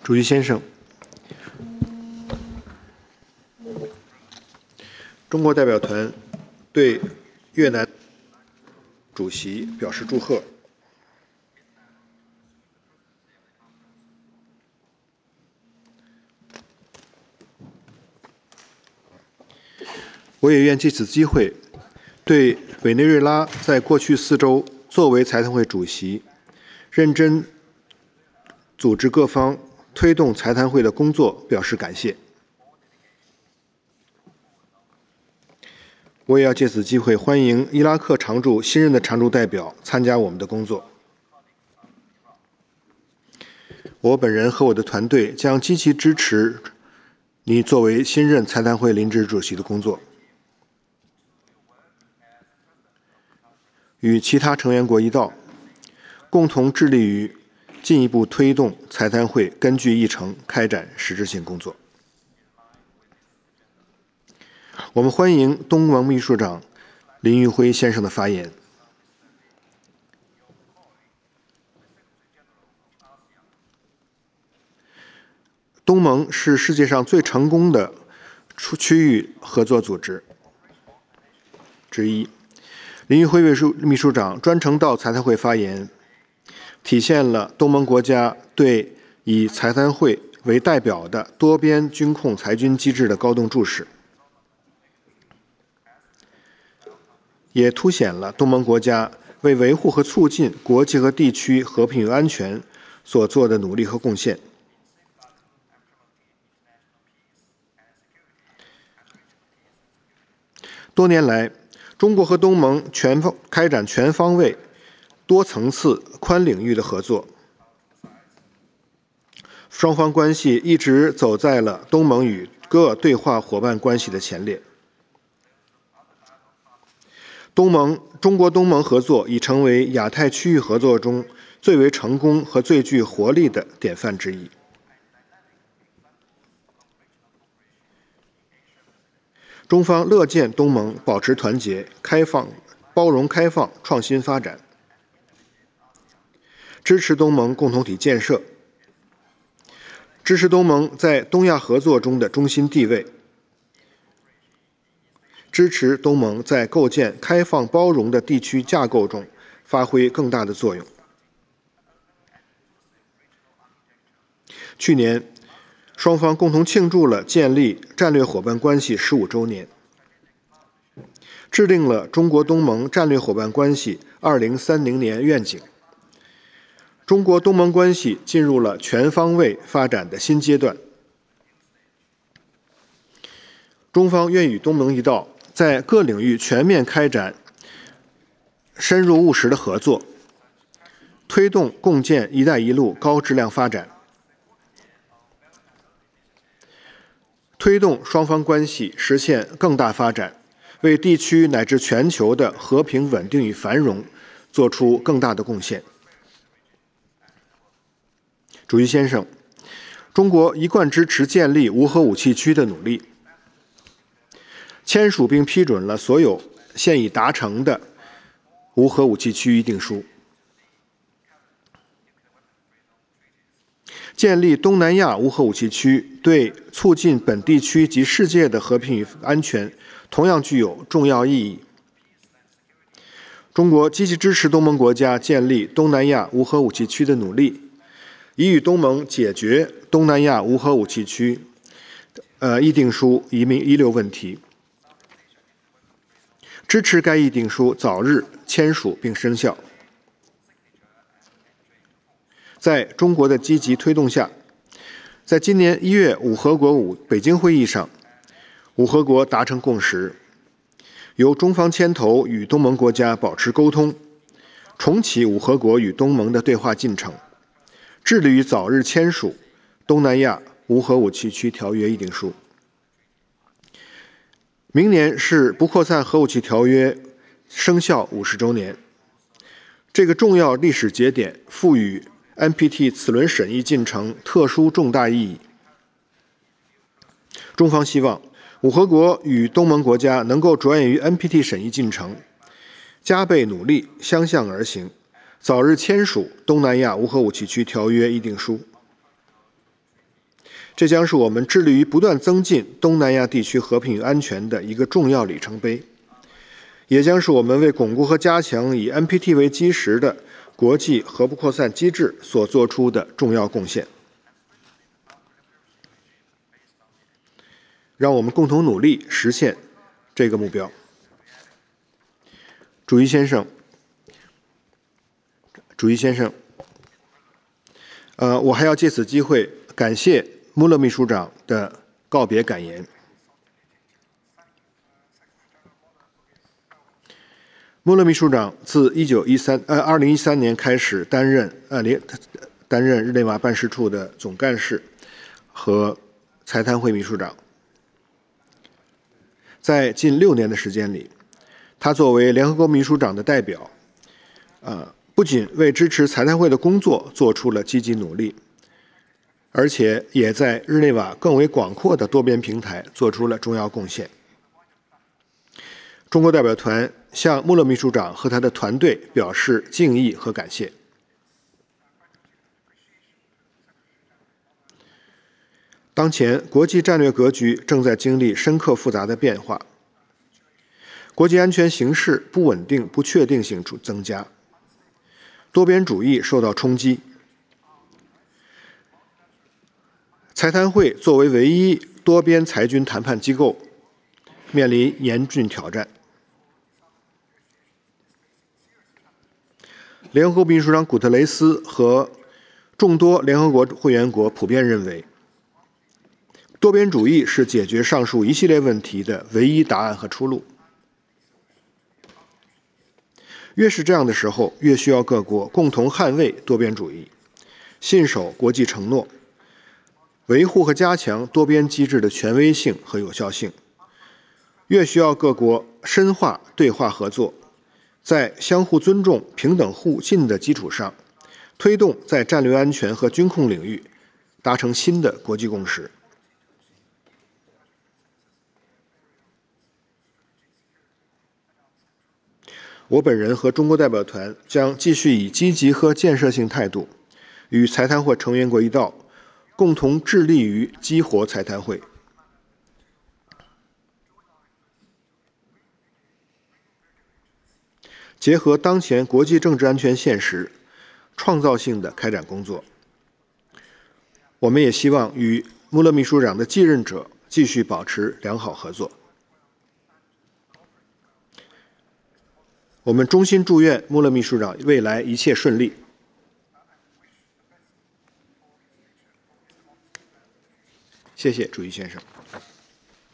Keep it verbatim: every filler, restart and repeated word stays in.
主席先生，中国代表团对越南主席表示祝贺。我也愿借此机会，对委内瑞拉在过去四周作为财谈会主席，认真组织各方推动财谈会的工作表示感谢。我也要借此机会欢迎伊拉克常驻新任的常驻代表参加我们的工作。我本人和我的团队将积极支持你作为新任财谈会临时主席的工作，与其他成员国一道，共同致力于进一步推动财谈会根据议程开展实质性工作。我们欢迎东盟秘书长林玉辉先生的发言。东盟是世界上最成功的区域合作组织之一。林玉辉秘书秘书长专程到财谈会发言，体现了东盟国家对以财谈会为代表的多边军控裁军机制的高度重视，也凸显了东盟国家为维护和促进国际和地区和平与安全所做的努力和贡献。多年来，中国和东盟全方开展全方位、多层次、宽领域的合作，双方关系一直走在了东盟与各对话伙伴关系的前列。东盟、中国东盟合作已成为亚太区域合作中最为成功和最具活力的典范之一。中方乐见东盟保持团结、开放、包容、开放、创新发展，支持东盟共同体建设，支持东盟在东亚合作中的中心地位，支持东盟在构建开放包容的地区架构中发挥更大的作用。去年，双方共同庆祝了建立战略伙伴关系十五周年，制定了中国东盟战略伙伴关系二零三零年愿景。中国东盟关系进入了全方位发展的新阶段。中方愿与东盟一道，在各领域全面开展深入务实的合作，推动共建“一带一路”高质量发展，推动双方关系实现更大发展，为地区乃至全球的和平稳定与繁荣做出更大的贡献。主席先生，中国一贯支持建立无核武器区的努力，签署并批准了所有现已达成的无核武器区议定书。建立东南亚无核武器区对促进本地区及世界的和平与安全同样具有重要意义。中国积极支持东盟国家建立东南亚无核武器区的努力，以与东盟解决东南亚无核武器区呃议定书遗民遗留问题，支持该议定书早日签署并生效。在中国的积极推动下，在今年一月五核国五北京会议上，五核国达成共识，由中方牵头与东盟国家保持沟通，重启五核国与东盟的对话进程，致力于早日签署东南亚无核武器区条约议定书。明年是不扩散核武器条约生效五十周年，这个重要历史节点赋予 N P T 此轮审议进程特殊重大意义。中方希望五核国与东盟国家能够着眼于 N P T 审议进程，加倍努力，相向而行，早日签署东南亚无核武器区条约议定书。 这将是我们致力于不断增进东南亚地区和平与安全的一个重要里程碑，也将是我们为巩固和加强以 N P T 为基石的国际核不扩散机制所做出的重要贡献。让我们共同努力实现这个目标。主席先生，主席先生，呃，我还要借此机会感谢穆勒秘书长的告别感言。穆勒秘书长自一九一三呃二零一三年开始担任呃联担任日内瓦办事处的总干事和财坛会秘书长。在近六年的时间里，他作为联合国秘书长的代表，呃，不仅为支持财坛会的工作做出了积极努力，而且也在日内瓦更为广阔的多边平台做出了重要贡献。中国代表团向穆勒秘书长和他的团队表示敬意和感谢。当前国际战略格局正在经历深刻复杂的变化，国际安全形势不稳定、不确定性增加，多边主义受到冲击。财坛会作为唯一多边裁军谈判机构，面临严峻挑战。联合国秘书长古特雷斯和众多联合国会员国普遍认为，多边主义是解决上述一系列问题的唯一答案和出路。越是这样的时候，越需要各国共同捍卫多边主义，信守国际承诺，维护和加强多边机制的权威性和有效性。越需要各国深化对话合作，在相互尊重、平等互信的基础上，推动在战略安全和军控领域达成新的国际共识。我本人和中国代表团将继续以积极和建设性态度，与财坛会成员国一道，共同致力于激活财坛会。结合当前国际政治安全现实，创造性的开展工作。我们也希望与穆勒秘书长的继任者继续保持良好合作。我们衷心祝愿穆勒秘书长未来一切顺利。谢谢主席先生。